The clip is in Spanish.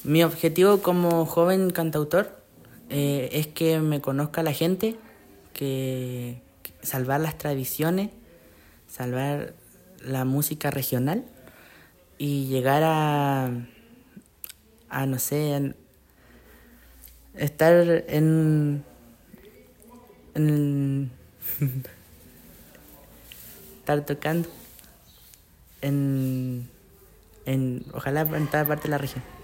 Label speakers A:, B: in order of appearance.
A: Mi objetivo como joven cantautor es que me conozca la gente, que salvar las tradiciones, salvar la música regional y llegar a no sé, estar en estar tocando en ojalá en toda parte de la región.